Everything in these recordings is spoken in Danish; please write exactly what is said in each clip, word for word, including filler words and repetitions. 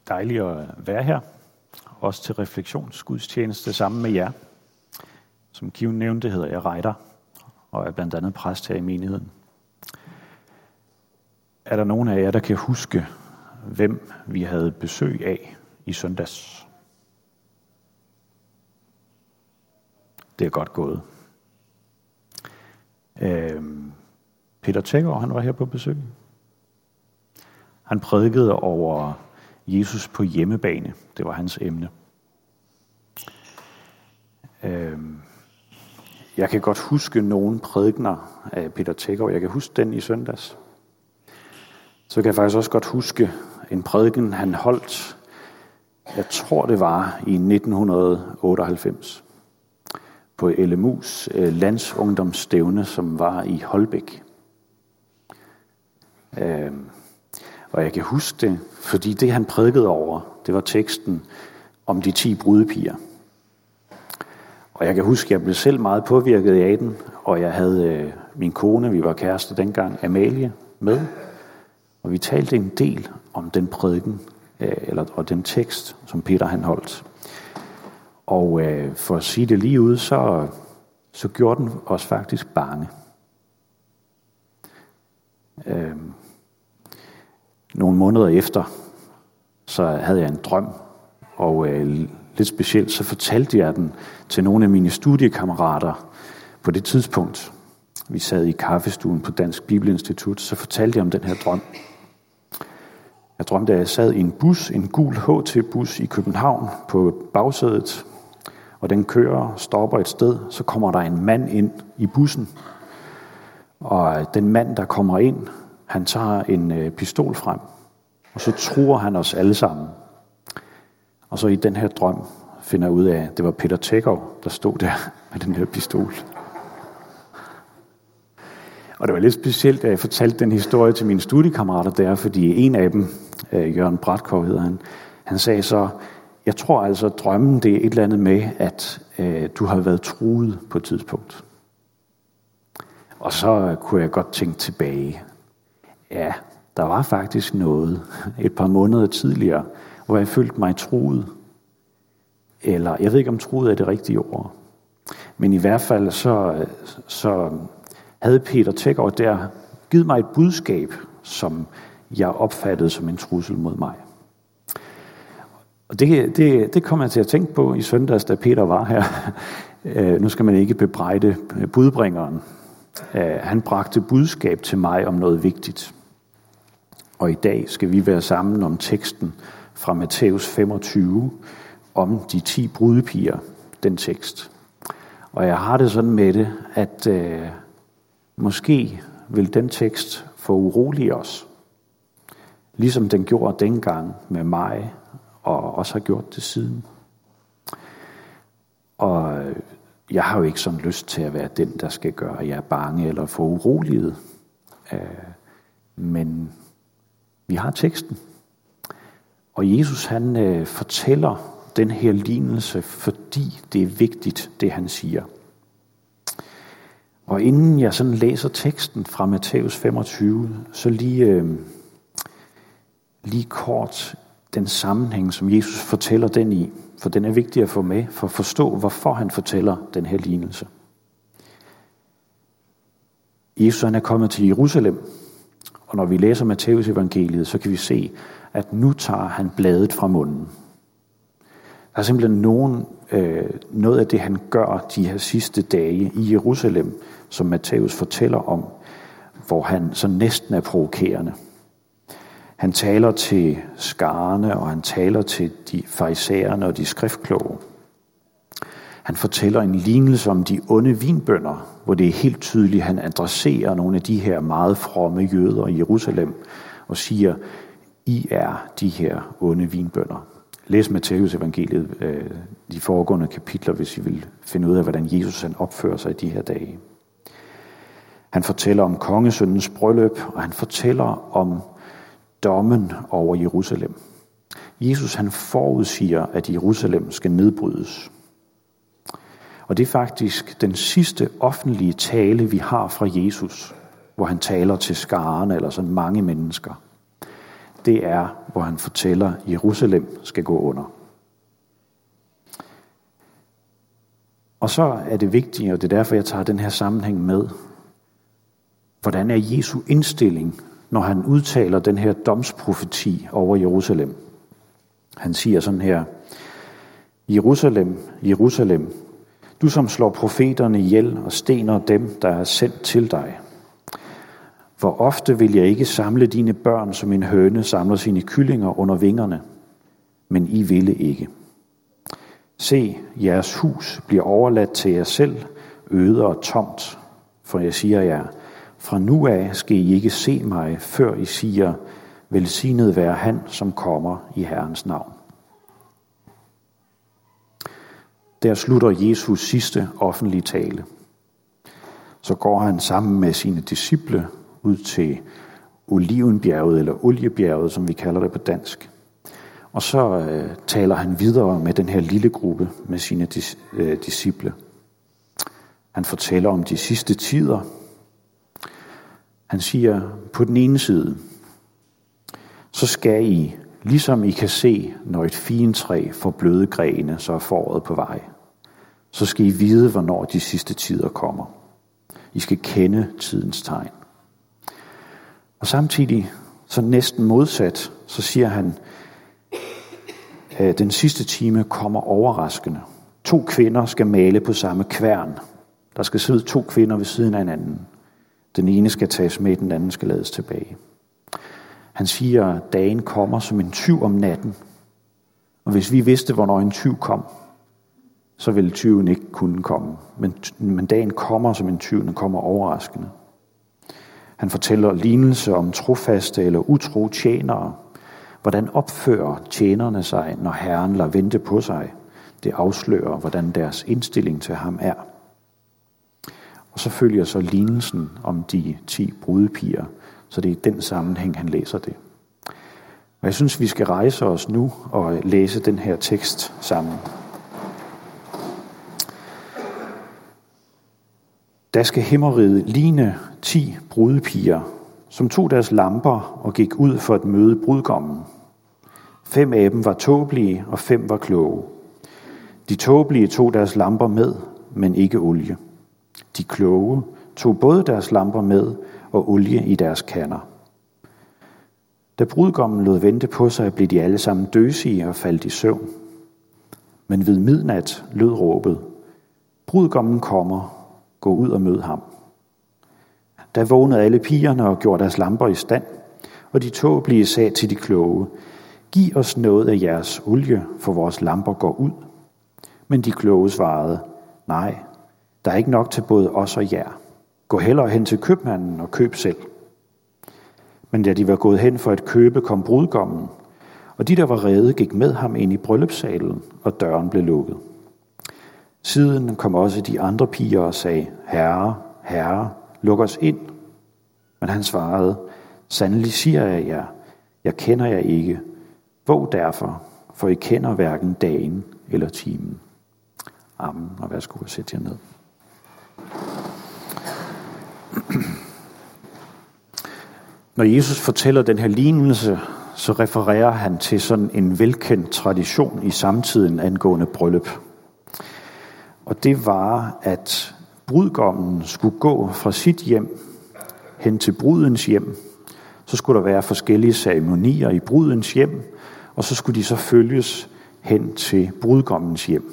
Dejligt at være her, også til refleksionsgudstjeneste sammen med jer. Som Given nævnte, hedder jeg Reiter, og er blandt andet præst her i menigheden. Er der nogen af jer, der kan huske, hvem vi havde besøg af i søndags? Det er godt gået. Øhm, Peter Tækgaard, han var her på besøg. Han prædikede over Jesus på hjemmebane. Det var hans emne. Øhm, jeg kan godt huske nogle prædikener af Peter Tækgaard. Jeg kan huske den i søndags. Så kan jeg faktisk også godt huske en prædiken, han holdt, jeg tror det var i nitten otteoghalvfems, på L M U's landsungdomsstævne, som var i Holbæk. Øhm, og jeg kan huske det, fordi det han prædikede over, det var teksten om de ti brudepiger. Og jeg kan huske, at jeg blev selv meget påvirket af den, og jeg havde øh, min kone, vi var kærester dengang, Amalie, med. Og vi talte en del om den prædiken, øh, eller, og den tekst, som Peter han holdt. Og øh, for at sige det lige ud, så, så gjorde den os faktisk bange. Øh, nogle måneder efter, så havde jeg en drøm, og øh, lidt specielt, så fortalte jeg den til nogle af mine studiekammerater på det tidspunkt. Vi sad i kaffestuen på Dansk Bibelinstitut, så fortalte jeg om den her drøm. Jeg drømte, at jeg sad i en bus, en gul H T-bus i København på bagsædet, og den kører, stopper et sted, så kommer der en mand ind i bussen. Og den mand, der kommer ind, han tager en pistol frem, og så truer han os alle sammen. Og så i den her drøm finder jeg ud af, at det var Peter Tækgaard, der stod der med den her pistol. Og det var lidt specielt, at jeg fortalte den historie til mine studiekammerater der, fordi en af dem, Jørgen Bratkov hedder han, han sagde så, jeg tror altså, at drømmen det er et eller andet med, at øh, du har været truet på et tidspunkt. Og så kunne jeg godt tænke tilbage. Ja, der var faktisk noget et par måneder tidligere, hvor jeg følte mig truet. Eller, jeg ved ikke om truet er det rigtige ord. Men i hvert fald så, så havde Peter Tækgaard der givet mig et budskab, som jeg opfattede som en trussel mod mig. Og det, det, det kom jeg til at tænke på i søndags, da Peter var her. Uh, nu skal man ikke bebrejde budbringeren. Uh, han bragte budskab til mig om noget vigtigt. Og i dag skal vi være sammen om teksten fra Matthæus femogtyve, om de ti brudepiger, den tekst. Og jeg har det sådan med det, at uh, måske vil den tekst få urolige os. Ligesom den gjorde dengang med mig, og også har gjort det siden. Og jeg har jo ikke sådan lyst til at være den, der skal gøre jer bange eller få urolighed. Men vi har teksten. Og Jesus han fortæller den her lignelse, fordi det er vigtigt, det han siger. Og inden jeg sådan læser teksten fra Matthæus femogtyve, så lige, lige kort den sammenhæng, som Jesus fortæller den i, for den er vigtig at få med, for at forstå, hvorfor han fortæller den her lignelse. Jesus han er kommet til Jerusalem, og når vi læser Matthæus evangeliet, så kan vi se, at nu tager han bladet fra munden. Der er simpelthen nogen, øh, noget af det, han gør de her sidste dage i Jerusalem, som Matthæus fortæller om, hvor han så næsten er provokerende. Han taler til skarne, og han taler til de farisæerne og de skriftkloge. Han fortæller en lignelse om de onde vinbønder, hvor det er helt tydeligt, at han adresserer nogle af de her meget fromme jøder i Jerusalem og siger, I er de her onde vinbønder. Læs Matthæus evangeliet, øh, de foregående kapitler, hvis I vil finde ud af, hvordan Jesus han opfører sig i de her dage. Han fortæller om kongesønnens bryllup, og han fortæller om dommen over Jerusalem. Jesus han forudsiger, at Jerusalem skal nedbrydes. Og det er faktisk den sidste offentlige tale, vi har fra Jesus, hvor han taler til skaren eller sådan mange mennesker. det er, hvor han fortæller, at Jerusalem skal gå under. Og så er det vigtigt, og det er derfor, jeg tager den her sammenhæng med, hvordan er Jesu indstilling, når han udtaler den her domsprofeti over Jerusalem. Han siger sådan her: Jerusalem, Jerusalem, du som slår profeterne ihjel og stener dem, der er sendt til dig. Hvor ofte vil jeg ikke samle dine børn, som en høne samler sine kyllinger under vingerne, men I ville ikke. Se, jeres hus bliver overladt til jer selv, øde og tomt, for jeg siger jer, fra nu af skal I ikke se mig, før I siger, velsignet være han, som kommer i Herrens navn. Der slutter Jesus sidste offentlige tale. Så går han sammen med sine disciple ud til Olivenbjerget, eller Oliebjerget, som vi kalder det på dansk. Og så øh, taler han videre med den her lille gruppe, med sine dis, øh, disciple. Han fortæller om de sidste tider. Han siger, på den ene side, så skal I, ligesom I kan se, når et figentræ får bløde grene, så er foråret på vej, så skal I vide, hvornår de sidste tider kommer. I skal kende tidens tegn. Og samtidig, så næsten modsat, så siger han, at den sidste time kommer overraskende. To kvinder skal male på samme kværn. Der skal sidde to kvinder ved siden af hinanden. Den ene skal tages med, den anden skal lades tilbage. Han siger, at dagen kommer som en tyv om natten. Og hvis vi vidste, hvornår en tyv kom, så ville tyven ikke kunne komme. Men, men dagen kommer som en tyv, den kommer overraskende. Han fortæller lignelse om trofaste eller utro tjenere. Hvordan opfører tjenerne sig, når Herren lader vente på sig? Det afslører, hvordan deres indstilling til ham er. Og så følger så lignelsen om de ti brudepiger, så det er i den sammenhæng, han læser det. Og jeg synes, vi skal rejse os nu og læse den her tekst sammen. Der skal himmeriget ligne ti brudepiger, som tog deres lamper og gik ud for at møde brudgommen. Fem af dem var tåbelige, og fem var kloge. De tåbelige tog deres lamper med, men ikke olie. De kloge tog både deres lamper med og olie i deres kander. Da brudgommen lod vente på sig, blev de alle sammen døsige og faldt i søvn. Men ved midnat lød råbet: brudgommen kommer, gå ud og mød ham. Da vågnede alle pigerne og gjorde deres lamper i stand, og de tåbelige sagde til de kloge: giv os noget af jeres olie, for vores lamper går ud. Men de kloge svarede: nej, der er ikke nok til både os og jer. Gå hellere hen til købmanden og køb selv. Men da de var gået hen for at købe, kom brudgommen, og de, der var rede, gik med ham ind i bryllupssalen, og døren blev lukket. Siden kom også de andre piger og sagde: herre, herre, luk os ind. Men han svarede: sandelig siger jeg jer, jeg kender jer ikke. Våg derfor, for I kender hverken dagen eller timen. Amen, og værsgo at sætte jer ned. Når Jesus fortæller den her lignelse, så refererer han til sådan en velkendt tradition i samtiden angående bryllup. Og det var, at brudgommen skulle gå fra sit hjem hen til brudens hjem. Så skulle der være forskellige ceremonier i brudens hjem, og så skulle de så følges hen til brudgommens hjem.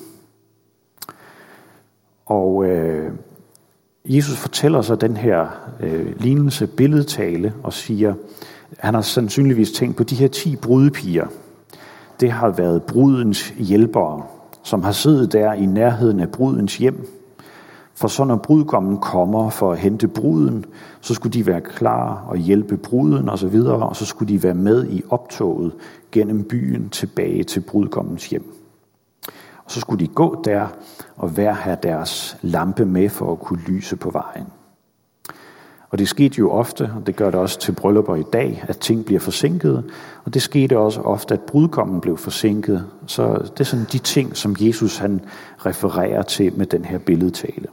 Og øh, Jesus fortæller så den her øh, lignelse, billedtale, og siger, han har sandsynligvis tænkt på de her ti brudepiger. Det har været brudens hjælpere, som har siddet der i nærheden af brudens hjem. For så når brudgommen kommer for at hente bruden, så skulle de være klar og hjælpe bruden og så videre, og så skulle de være med i optoget gennem byen tilbage til brudgommens hjem. Og så skulle de gå der og hver have deres lampe med for at kunne lyse på vejen. Og det skete jo ofte, og det gør det også til bryllupper i dag, at ting bliver forsinket. Og det skete også ofte, at brudgommen blev forsinket. Så det er sådan de ting, som Jesus han refererer til med den her billedtale.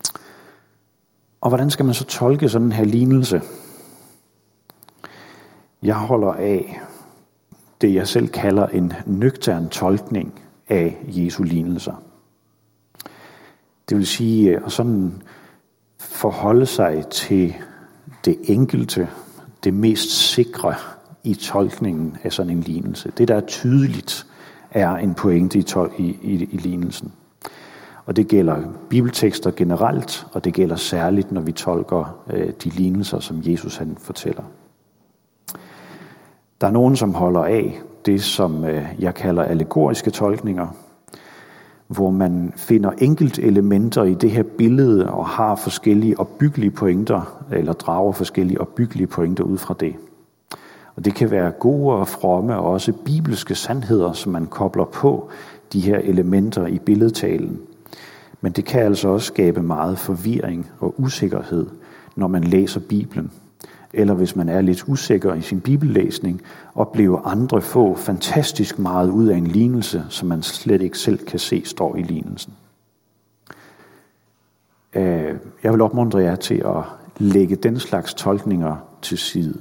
Og hvordan skal man så tolke sådan en her lignelse? Jeg holder af det, jeg selv kalder en nøgtern tolkning af Jesu lignelser. Det vil sige at sådan forholde sig til det enkelte, det mest sikre i tolkningen af sådan en lignelse. Det, der er tydeligt, er en pointe i, tol- i, i, i lignelsen. Og det gælder bibeltekster generelt, og det gælder særligt, når vi tolker øh, de lignelser, som Jesus han fortæller. Der er nogen, som holder af det, som øh, jeg kalder allegoriske tolkninger, hvor man finder enkelte elementer i det her billede og har forskellige opbyggelige pointer, eller drager forskellige opbyggelige pointer ud fra det. Og det kan være gode og fromme og også bibelske sandheder, som man kobler på de her elementer i billedtalen. Men det kan altså også skabe meget forvirring og usikkerhed, når man læser Bibelen. Eller hvis man er lidt usikker i sin bibellæsning, oplever andre få fantastisk meget ud af en lignelse, som man slet ikke selv kan se står i lignelsen. Jeg vil opmuntre jer til at lægge den slags tolkninger til side.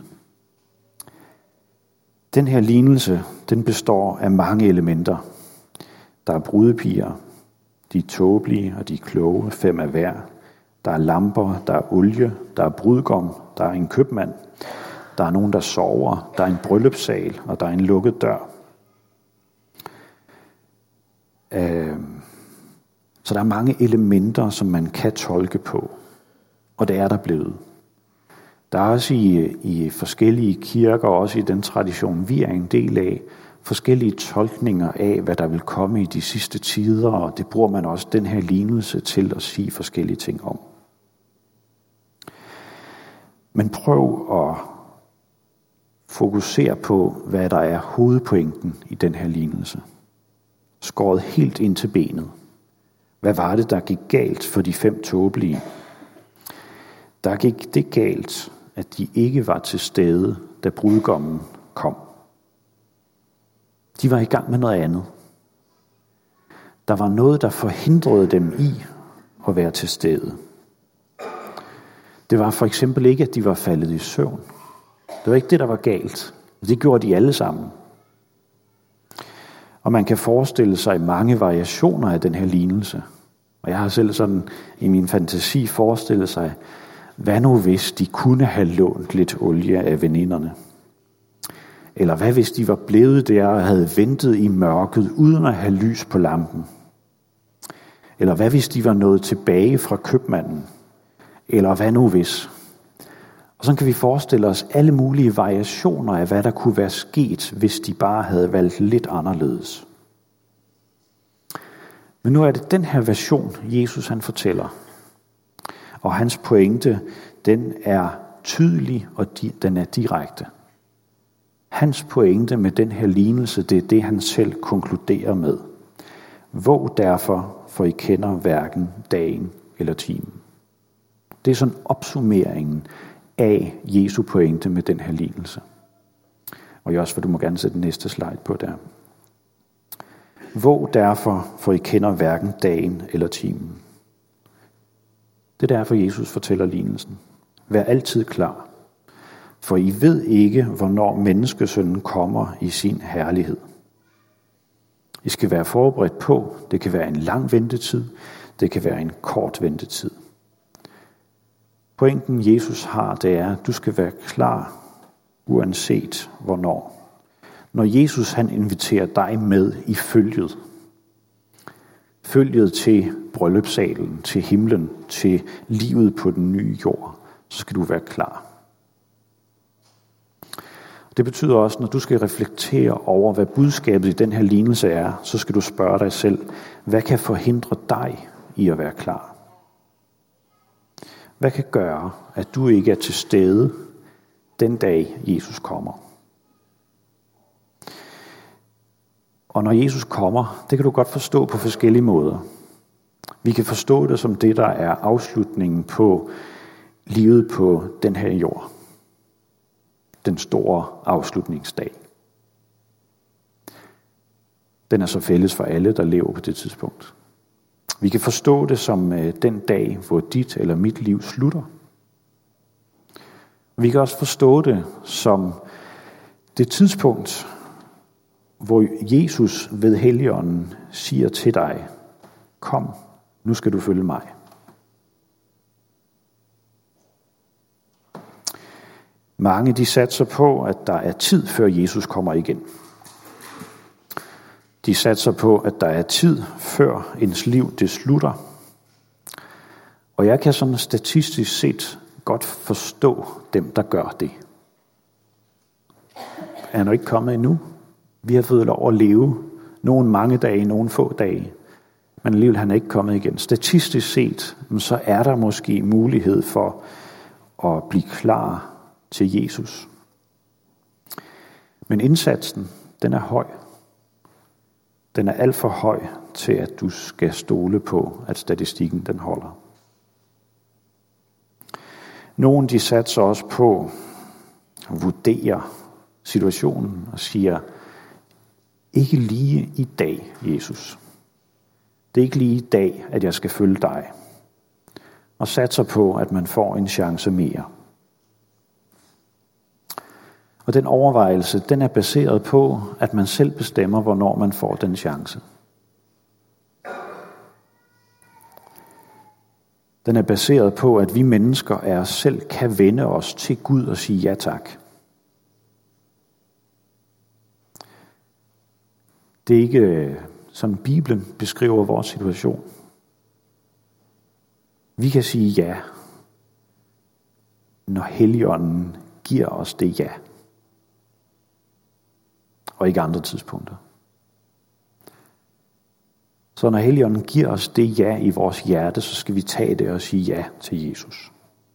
Den her lignelse, den består af mange elementer. Der er brudepiger, de er tåbelige og de er kloge, fem af hver. Der er lamper, der er olie, der er brudgom, der er en købmand. Der er nogen, der sover, der er en bryllupssal, og der er en lukket dør. Så der er mange elementer, som man kan tolke på, og det er der blevet. Der er også i, i forskellige kirker, også i den tradition, vi er en del af, forskellige tolkninger af, hvad der vil komme i de sidste tider, og det bruger man også den her lignelse til at sige forskellige ting om. Men prøv at fokusere på, hvad der er hovedpointen i den her lignelse. Skåret helt ind til benet. Hvad var det, der gik galt for de fem tåbelige? Der gik det galt, at de ikke var til stede, da brudgommen kom. De var i gang med noget andet. Der var noget, der forhindrede dem i at være til stede. Det var for eksempel ikke, at de var faldet i søvn. Det var ikke det, der var galt. Det gjorde de alle sammen. Og man kan forestille sig mange variationer af den her lignelse. Og jeg har selv sådan i min fantasi forestillet sig, hvad nu hvis de kunne have lånt lidt olie af veninderne? Eller hvad hvis de var blevet der og havde ventet i mørket uden at have lys på lampen? Eller hvad hvis de var nået tilbage fra købmanden? Eller hvad nu hvis? Og så kan vi forestille os alle mulige variationer af, hvad der kunne være sket, hvis de bare havde valgt lidt anderledes. Men nu er det den her version, Jesus han fortæller. Og hans pointe, den er tydelig, og den er direkte. Hans pointe med den her lignelse, det er det, han selv konkluderer med. Våg derfor, for I kender hverken dagen eller timen. Det er sådan opsummeringen af Jesu pointe med den her lignelse. Og jeg også, for du må gerne sætte den næste slide på der. Våg derfor, for I kender hverken dagen eller timen. Det er derfor, Jesus fortæller lignelsen. Vær altid klar, for I ved ikke, hvornår menneskesønnen kommer i sin herlighed. I skal være forberedt på, det kan være en lang ventetid, det kan være en kort ventetid. Pointen Jesus har, det er, at du skal være klar, uanset hvornår. Når Jesus han inviterer dig med i følget, følget til bryllupssalen, til himlen, til livet på den nye jord, så skal du være klar. Det betyder også, når du skal reflektere over, hvad budskabet i den her lignelse er, så skal du spørge dig selv, hvad kan forhindre dig i at være klar? Hvad kan gøre, at du ikke er til stede den dag, Jesus kommer? Og når Jesus kommer, det kan du godt forstå på forskellige måder. Vi kan forstå det som det, der er afslutningen på livet på den her jord. Den store afslutningsdag. Den er så fælles for alle, der lever på det tidspunkt. Vi kan forstå det som den dag, hvor dit eller mit liv slutter. Vi kan også forstå det som Det tidspunkt, hvor Jesus ved Helligånden siger til dig, kom, nu skal du følge mig. Mange de satser på, at der er tid, før Jesus kommer igen. De satser på, at der er tid, før ens liv det slutter. Og jeg kan sådan statistisk set godt forstå dem, der gør det. Er han ikke kommet endnu? Vi har fået lov at leve nogle mange dage, nogle få dage. Men alligevel han er ikke kommet igen. Statistisk set, så er der måske mulighed for at blive klar til Jesus. Men indsatsen, den er høj. Den er alt for høj til, at du skal stole på, at statistikken den holder. Nogle de satser også på at vurdere situationen og siger, ikke lige i dag, Jesus. Det er ikke lige i dag, at jeg skal følge dig. Og satser på, at man får en chance mere. Og den overvejelse, den er baseret på, at man selv bestemmer, hvornår man får den chance. Den er baseret på, at vi mennesker af os selv kan vende os til Gud og sige ja tak. Det er ikke sådan, Bibelen beskriver vores situation. Vi kan sige ja, når Helligånden giver os det ja. Og ikke andre tidspunkter. Så når Helligånden giver os det ja i vores hjerte, så skal vi tage det og sige ja til Jesus.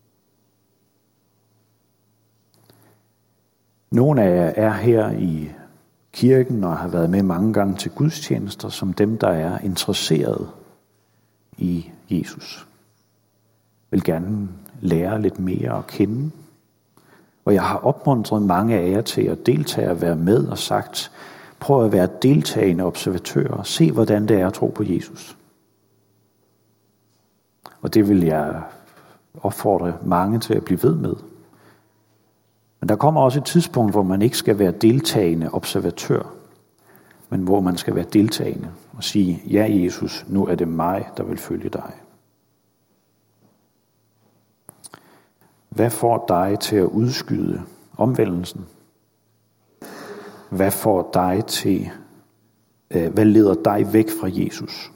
Nogle af jer er her i kirken og har været med mange gange til gudstjenester, som dem, der er interesseret i Jesus. Vil gerne lære lidt mere at kende. Og jeg har opmuntret mange af jer til at deltage og være med og sagt, prøv at være deltagende observatører og se, hvordan det er at tro på Jesus. Og det vil jeg opfordre mange til at blive ved med. Men der kommer også et tidspunkt, hvor man ikke skal være deltagende observatør, men hvor man skal være deltagende og sige, ja Jesus, nu er det mig, der vil følge dig. Hvad får dig til at udskyde omvendelsen? Hvad får dig til, hvad leder dig væk fra Jesus?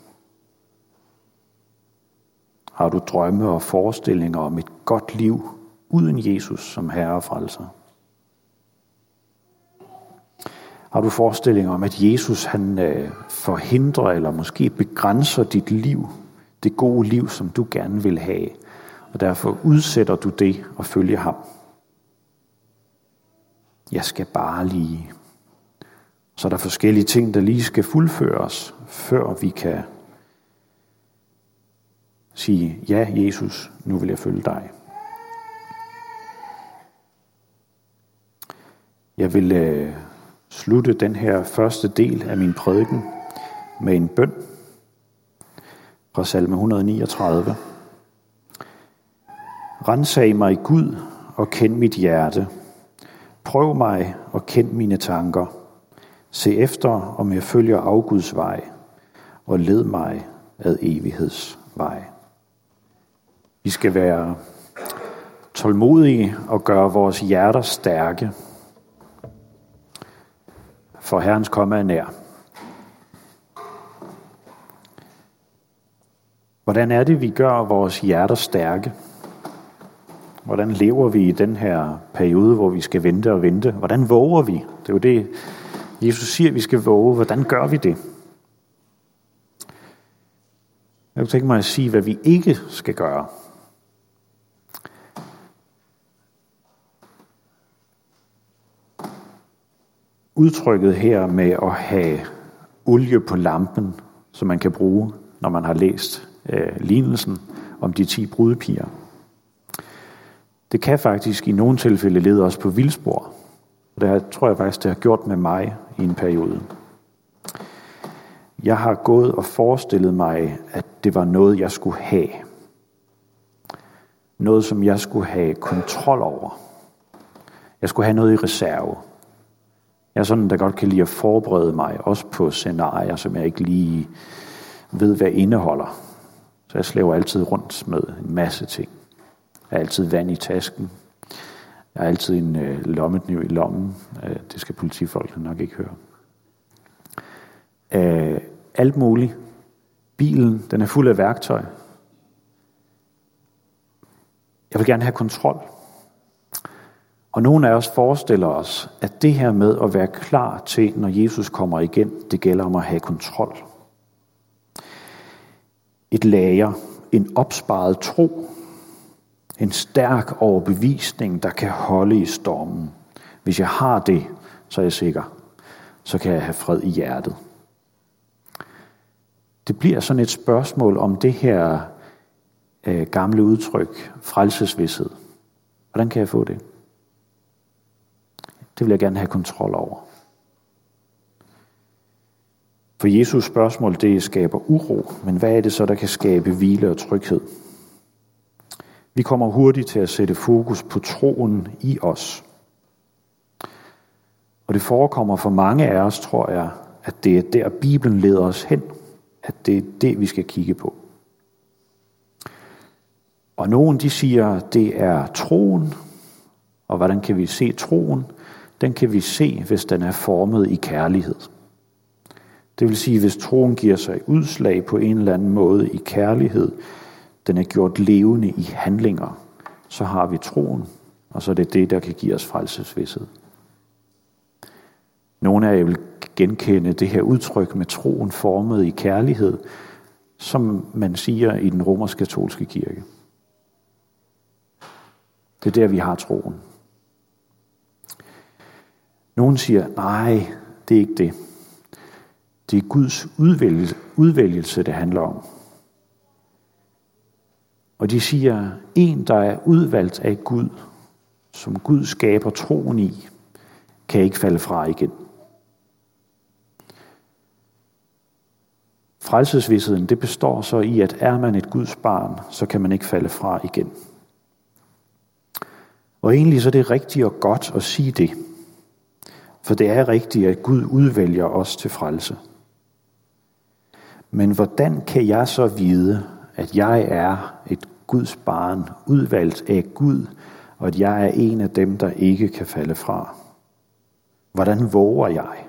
Har du drømme og forestillinger om et godt liv uden Jesus som herre og frelser? Har du forestillinger om, at Jesus han forhindrer eller måske begrænser dit liv, det gode liv, som du gerne vil have, og derfor udsætter du det og følger ham? Jeg skal bare lige. Så er der forskellige ting, der lige skal fuldføres, før vi kan sige, ja Jesus, nu vil jeg følge dig. Jeg vil øh, slutte den her første del af min prædiken med en bøn fra salme et hundrede niogtredive. Ransag mig Gud og kend mit hjerte. Prøv mig og kend mine tanker. Se efter, om jeg følger afguds vej, og led mig ad evighedsvej. Vi skal være tålmodige og gøre vores hjerter stærke, for Herrens komme er nær. Hvordan er det, vi gør vores hjerter stærke? Hvordan lever vi i den her periode, hvor vi skal vente og vente? Hvordan våger vi? Det er jo det, Jesus siger, at vi skal våge. Hvordan gør vi det? Jeg kunne tænke mig at sige, hvad vi ikke skal gøre. Udtrykket her med at have olie på lampen, som man kan bruge, når man har læst øh, lignelsen om de ti brudepiger. Det kan faktisk i nogle tilfælde lede os på vildspor. Og det her, tror jeg faktisk, det har gjort med mig i en periode. Jeg har gået og forestillet mig, at det var noget, jeg skulle have. Noget, som jeg skulle have kontrol over. Jeg skulle have noget i reserve. Jeg er sådan, der godt kan lide at forberede mig, også på scenarier, som jeg ikke lige ved, hvad indeholder. Så jeg slæver altid rundt med en masse ting. Jeg har altid vand i tasken. Jeg har altid en øh, lommekniv i lommen. Øh, det skal politifolkene nok ikke høre. Øh, alt muligt. Bilen, den er fuld af værktøj. Jeg vil gerne have kontrol. Og nogle af os forestiller os, at det her med at være klar til, når Jesus kommer igen, det gælder om at have kontrol. Et lager, en opsparet tro, en stærk overbevisning, der kan holde i stormen. Hvis jeg har det, så er jeg sikker. Så kan jeg have fred i hjertet. Det bliver sådan et spørgsmål om det her øh, gamle udtryk, frelsesvished. Hvordan kan jeg få det? Det vil jeg gerne have kontrol over. For Jesus spørgsmål, det skaber uro, men hvad er det så, der kan skabe hvile og tryghed? Vi kommer hurtigt til at sætte fokus på troen i os. Og det forekommer for mange af os, tror jeg, at det er der, Bibelen leder os hen. At det er det, vi skal kigge på. Og nogen, de siger, det er troen. Og hvordan kan vi se troen? Den kan vi se, hvis den er formet i kærlighed. Det vil sige, hvis troen giver sig udslag på en eller anden måde i kærlighed, den er gjort levende i handlinger, så har vi troen, og så er det det, der kan give os frelsesvished. Nogle af jer vil genkende det her udtryk med troen formet i kærlighed, som man siger i den romersk-katolske kirke. Det er der, vi har troen. Nogen siger, nej, det er ikke det. Det er Guds udvælgelse, udvælgelse, det handler om. Og de siger, en, der er udvalgt af Gud, som Gud skaber troen i, kan ikke falde fra igen. Frelsesvisheden, det består så i, at er man et Guds barn, så kan man ikke falde fra igen. Og egentlig så er det rigtigt og godt at sige det. For det er rigtigt, at Gud udvælger os til frelse. Men hvordan kan jeg så vide, at jeg er et Guds barn, udvalgt af Gud, og at jeg er en af dem, der ikke kan falde fra? Hvordan våger jeg?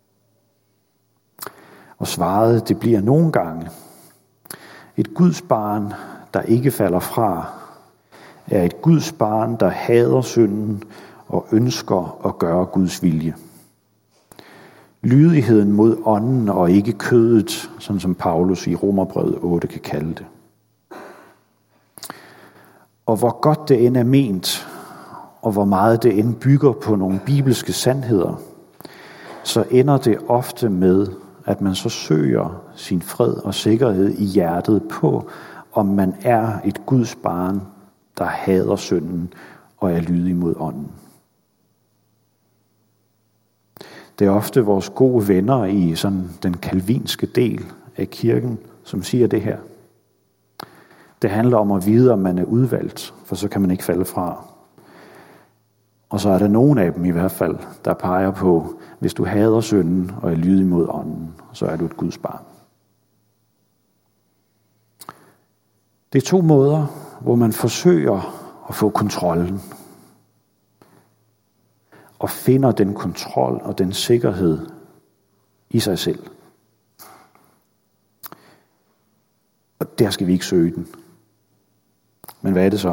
Og svaret, det bliver nogle gange, et Guds barn, der ikke falder fra, er et Guds barn, der hader synden og ønsker at gøre Guds vilje. Lydigheden mod ånden og ikke kødet, sådan som Paulus i Romerbrevet otte kan kalde det. Og hvor godt det end er ment, og hvor meget det end bygger på nogle bibelske sandheder, så ender det ofte med, at man så søger sin fred og sikkerhed i hjertet på, om man er et Guds barn, der hader synden og er lydig mod ånden. Det er ofte vores gode venner i sådan den kalvinske del af kirken, som siger det her. Det handler om at vide, om man er udvalgt, for så kan man ikke falde fra. Og så er der nogen af dem i hvert fald, der peger på, hvis du hader synden og er lydig mod ånden, så er du et Guds barn. Det er to måder, hvor man forsøger at få kontrollen. Og finder den kontrol og den sikkerhed i sig selv. Og der skal vi ikke søge den. Men hvad er det så?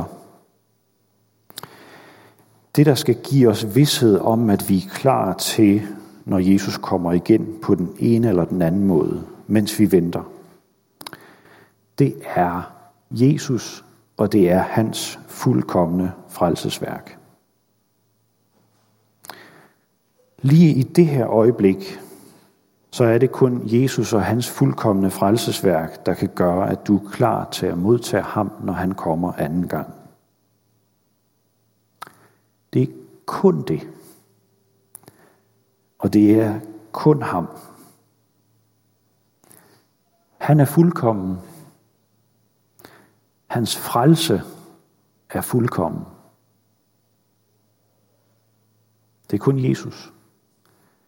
Det, der skal give os vished om, at vi er klar til, når Jesus kommer igen på den ene eller den anden måde, mens vi venter, det er Jesus, og det er hans fuldkomne frelsesværk. Lige i det her øjeblik, så er det kun Jesus og hans fuldkomne frelsesværk, der kan gøre, at du er klar til at modtage ham, når han kommer anden gang. Det er kun det. Og det er kun ham. Han er fuldkommen. Hans frelse er fuldkommen. Det er kun Jesus.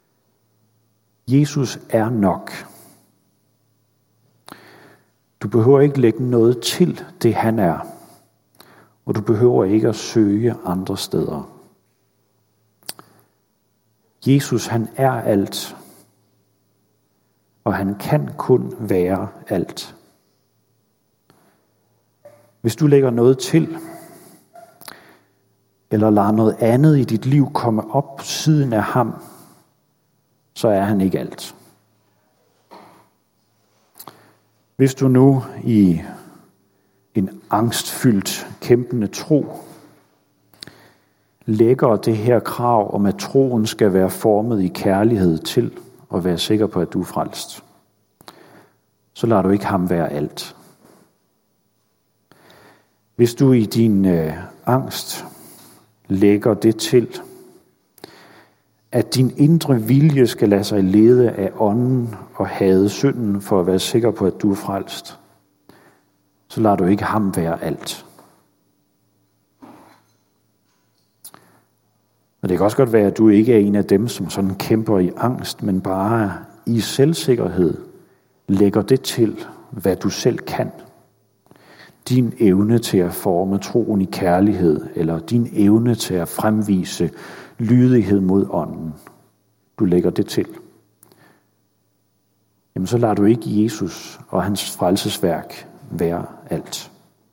Jesus er nok. Du behøver ikke lægge noget til det, han er. Og du behøver ikke at søge andre steder. Jesus, han er alt. Og han kan kun være alt. Hvis du lægger noget til, eller lader noget andet i dit liv komme op på siden af ham, så er han ikke alt. Hvis du nu i en angstfyldt, kæmpende tro lægger det her krav om, at troen skal være formet i kærlighed til at være sikker på, at du er frelst, så lader du ikke ham være alt. Hvis du i din øh, angst lægger det til, at din indre vilje skal lade sig lede af ånden og hade synden for at være sikker på, at du er frelst, så lader du ikke ham være alt. Og det kan også godt være, at du ikke er en af dem, som sådan kæmper i angst, men bare i selvsikkerhed lægger det til, hvad du selv kan. Din evne til at forme troen i kærlighed, eller din evne til at fremvise lydighed mod ånden. Du lægger det til. Jamen så lader du ikke Jesus og hans frelsesværk være alt.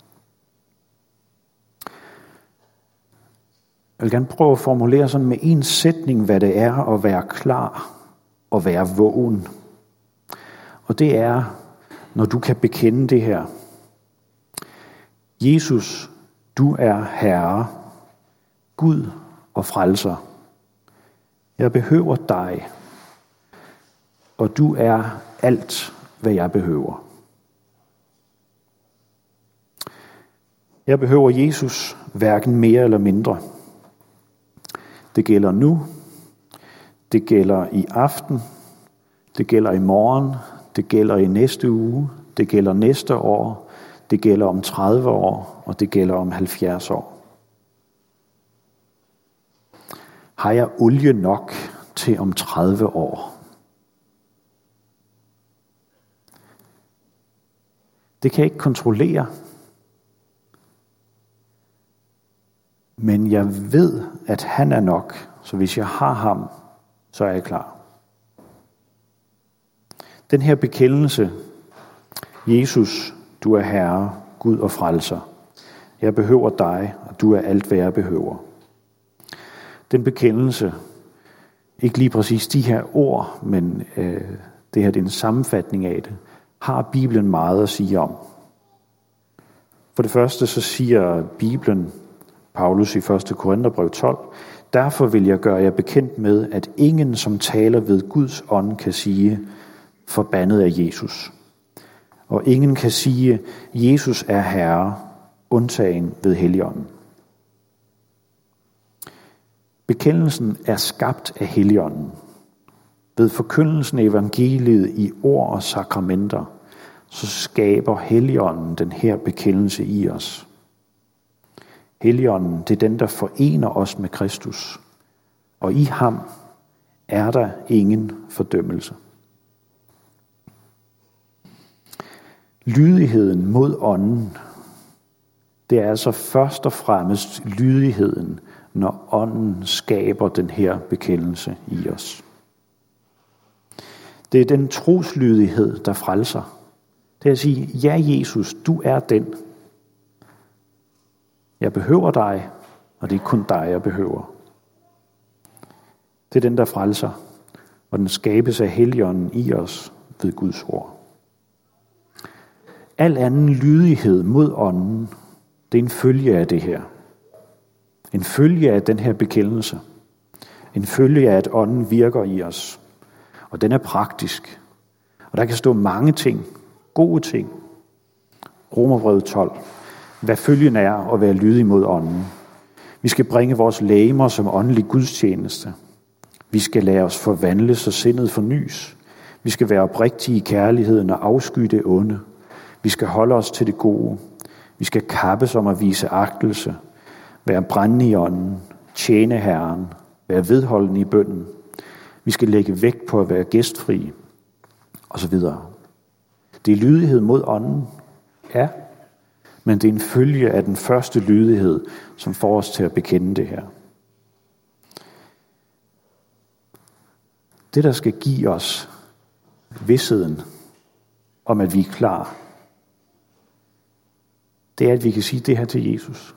Jeg vil gerne prøve at formulere sådan med en sætning, hvad det er at være klar og være vågen. Og det er, når du kan bekende det her. Jesus, du er Herre, Gud og frelser. Jeg behøver dig, og du er alt, hvad jeg behøver. Jeg behøver Jesus hverken mere eller mindre. Det gælder nu, det gælder i aften, det gælder i morgen, det gælder i næste uge, det gælder næste år, det gælder om tredive år, og det gælder om halvfjerds år. Har jeg olie nok til om tredive år? Det kan jeg ikke kontrollere. Men jeg ved, at han er nok, så hvis jeg har ham, så er jeg klar. Den her bekendelse, Jesus, du er Herre, Gud og frelser. Jeg behøver dig, og du er alt, hvad jeg behøver. Den bekendelse, ikke lige præcis de her ord, men øh, det her det er en sammenfatning af det, har Bibelen meget at sige om. For det første så siger Bibelen, Paulus i første Korintherbrev tolv, derfor vil jeg gøre jer bekendt med, at ingen, som taler ved Guds ånd, kan sige, forbandet af Jesus. Og ingen kan sige, Jesus er Herre, undtagen ved Helligånden. Bekendelsen er skabt af Helligånden. Ved forkyndelsen af evangeliet i ord og sakramenter, så skaber Helligånden den her bekendelse i os. Helligånden, det er den, der forener os med Kristus. Og i ham er der ingen fordømmelse. Lydigheden mod ånden, det er altså først og fremmest lydigheden, når ånden skaber den her bekendelse i os. Det er den troslydighed, der frelser. Det er at sige, ja Jesus, du er den. Jeg behøver dig, og det er kun dig, jeg behøver. Det er den, der frelser, og den skabes af Helligånden i os ved Guds ord. Al anden lydighed mod ånden, det er en følge af det her. En følge af den her bekendelse. En følge af, at ånden virker i os. Og den er praktisk. Og der kan stå mange ting, gode ting. Romerbrevet tolv. Hvad følgen er at være lydig mod ånden. Vi skal bringe vores legemer som åndelig gudstjeneste. Vi skal lade os forvandle, så sindet fornys. Vi skal være oprigtige i kærligheden og afsky det onde. Vi skal holde os til det gode. Vi skal kappes om at vise agtelse. Være brændende i ånden. Tjene Herren. Være vedholdende i bønnen. Vi skal lægge vægt på at være gæstfri, og så videre. Det er lydighed mod ånden, ja, men det er en følge af den første lydighed, som får os til at bekende det her. Det, der skal give os vidsheden om, at vi er klar, det er, at vi kan sige det her til Jesus.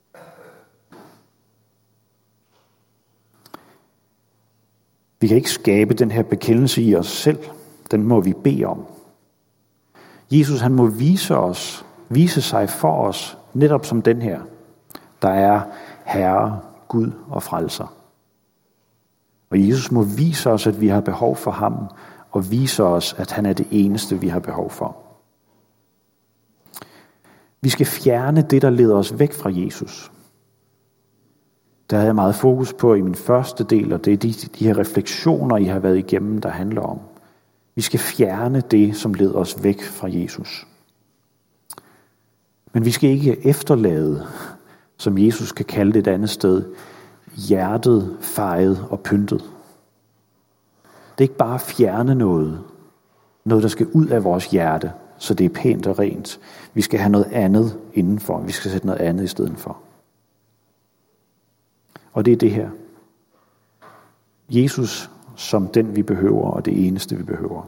Vi kan ikke skabe den her bekendelse i os selv. Den må vi bede om. Jesus, han må vise os, vise sig for os, netop som den her, der er Herre, Gud og Frelser. Og Jesus må vise os, at vi har behov for ham, og vise os, at han er det eneste, vi har behov for. Vi skal fjerne det, der leder os væk fra Jesus. Der havde jeg meget fokus på i min første del, og det er de, de her refleksioner, I har været igennem, der handler om. Vi skal fjerne det, som leder os væk fra Jesus. Men vi skal ikke efterlade, som Jesus kan kalde det et andet sted, hjertet, fejet og pyntet. Det er ikke bare at fjerne noget, noget der skal ud af vores hjerte, så det er pænt og rent. Vi skal have noget andet indenfor. Vi skal sætte noget andet i stedet for. Og det er det her. Jesus som den, vi behøver, og det eneste, vi behøver.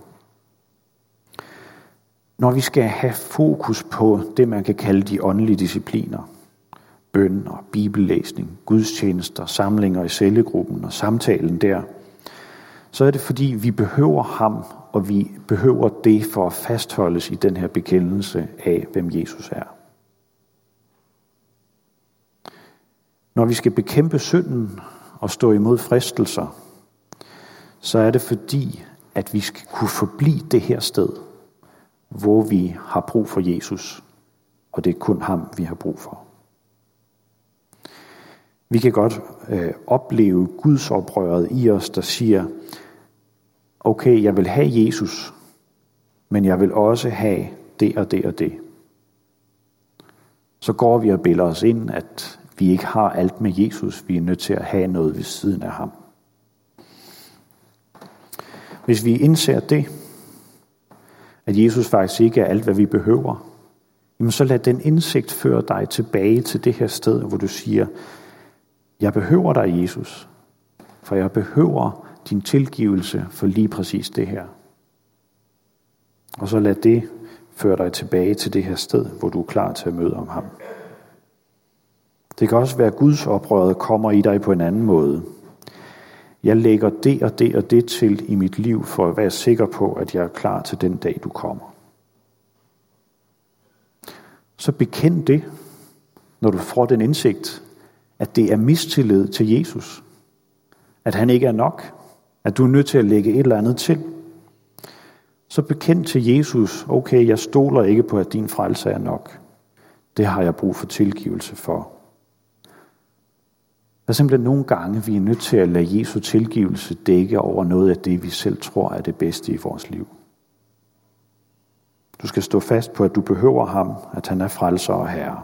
Når vi skal have fokus på det, man kan kalde de åndelige discipliner, bøn og bibellæsning, gudstjenester, samlinger i cellegruppen og samtalen der, så er det fordi, vi behøver ham, og vi behøver det for at fastholdes i den her bekendelse af, hvem Jesus er. Når vi skal bekæmpe synden og stå imod fristelser, så er det fordi, at vi skal kunne forblive det her sted, hvor vi har brug for Jesus, og det er kun ham, vi har brug for. Vi kan godt øh, opleve Guds oprøret i os, der siger, okay, jeg vil have Jesus, men jeg vil også have det og det og det. Så går vi og bilder os ind, at vi ikke har alt med Jesus, vi er nødt til at have noget ved siden af ham. Hvis vi indser det, at Jesus faktisk ikke er alt, hvad vi behøver, jamen så lad den indsigt føre dig tilbage til det her sted, hvor du siger, jeg behøver dig, Jesus, for jeg behøver din tilgivelse for lige præcis det her. Og så lad det føre dig tilbage til det her sted, hvor du er klar til at møde om ham. Det kan også være, at Guds oprøret kommer i dig på en anden måde. Jeg lægger det og det og det til i mit liv, for at være sikker på, at jeg er klar til den dag, du kommer. Så bekend det, når du får den indsigt, at det er mistillid til Jesus. At han ikke er nok. At du er nødt til at lægge et eller andet til. Så bekend til Jesus, okay, jeg stoler ikke på, at din frelse er nok. Det har jeg brug for tilgivelse for. Der er simpelthen nogle gange, vi er nødt til at lade Jesu tilgivelse dække over noget af det, vi selv tror er det bedste i vores liv. Du skal stå fast på, at du behøver ham, at han er frelser og herre.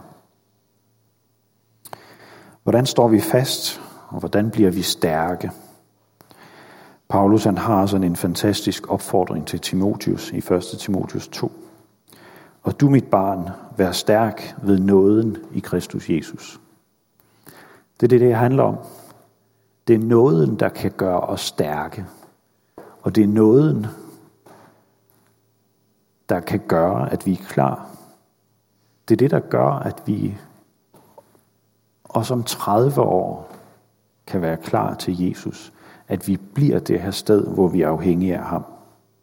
Hvordan står vi fast, og hvordan bliver vi stærke? Paulus han har sådan en fantastisk opfordring til Timotheus i første Timotheus to. Og du, mit barn, vær stærk ved nåden i Kristus Jesus. Det er det, det handler om. Det er nåden, der kan gøre os stærke. Og det er nåden, der kan gøre, at vi er klar. Det er det, der gør, at vi også om tredive år kan være klar til Jesus. At vi bliver det her sted, hvor vi er afhængige af ham.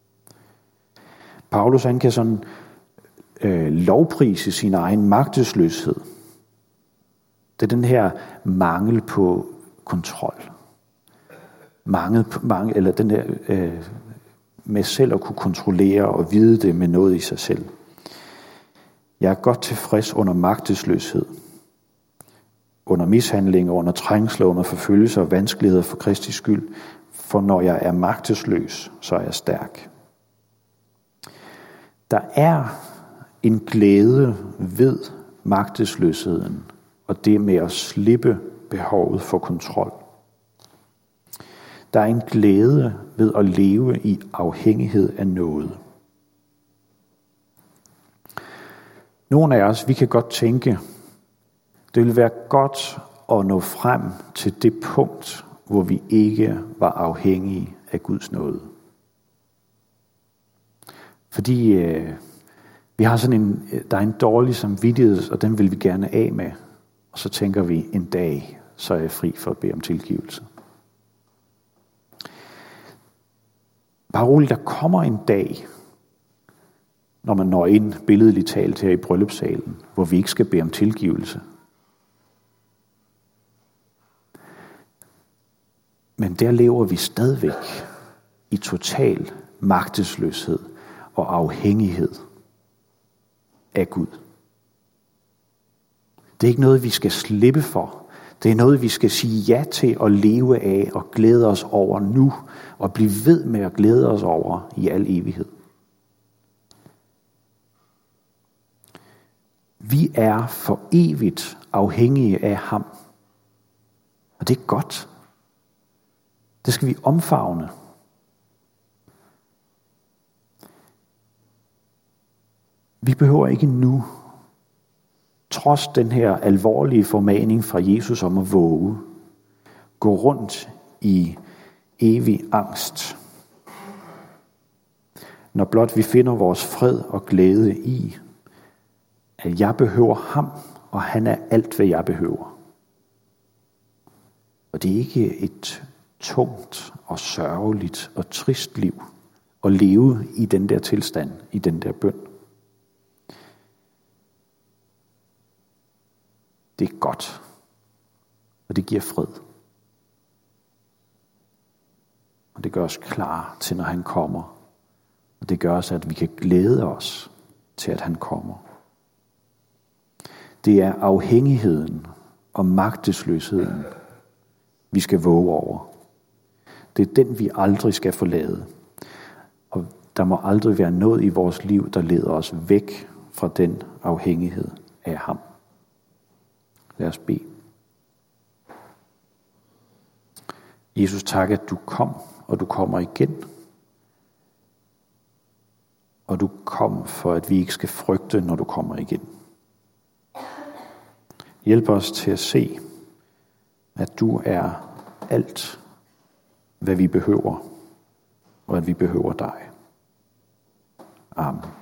Paulus han kan sådan øh, lovprise sin egen magtesløshed. Det er den her mangel på kontrol. Mangel, mangel, eller den der øh, med selv at kunne kontrollere og vide det med noget i sig selv. Jeg er godt tilfreds under magtesløshed. Under mishandlinger, under trængsler, under forfølgelser og vanskeligheder for Kristi skyld. For når jeg er magtesløs, så er jeg stærk. Der er en glæde ved magtesløsheden, og det med at slippe behovet for kontrol. Der er en glæde ved at leve i afhængighed af noget. Nogle af os, vi kan godt tænke, det ville være godt at nå frem til det punkt, hvor vi ikke var afhængige af Guds nåde. Fordi øh, vi har sådan en, der er en dårlig samvittighed, og den vil vi gerne af med. Og så tænker vi, en dag, så er jeg fri for at bede om tilgivelse. Bare roligt, der kommer en dag, når man når ind billedligt talt her i bryllupssalen, hvor vi ikke skal bede om tilgivelse. Men der lever vi stadigvæk i total magtesløshed og afhængighed af Gud. Det er ikke noget, vi skal slippe for. Det er noget, vi skal sige ja til at leve af og glæde os over nu, og blive ved med at glæde os over i al evighed. Vi er for evigt afhængige af ham. Og det er godt. Det skal vi omfavne. Vi behøver ikke nu, trods den her alvorlige formaning fra Jesus om at våge, gå rundt i evig angst. Når blot vi finder vores fred og glæde i, at jeg behøver ham, og han er alt, hvad jeg behøver. Og det er ikke et tungt og sørgeligt og trist liv at leve i den der tilstand, i den der bøn. Det er godt, og det giver fred. Og det gør os klar til, når han kommer. Og det gør os, at vi kan glæde os til, at han kommer. Det er afhængigheden og magtesløsheden, vi skal våge over. Det er den, vi aldrig skal forlade. Og der må aldrig være noget i vores liv, der leder os væk fra den afhængighed af ham. Lad os bede. Jesus, tak, at du kom, og du kommer igen. Og du kom for, at vi ikke skal frygte, når du kommer igen. Hjælp os til at se, at du er alt, hvad vi behøver, og at vi behøver dig. Amen.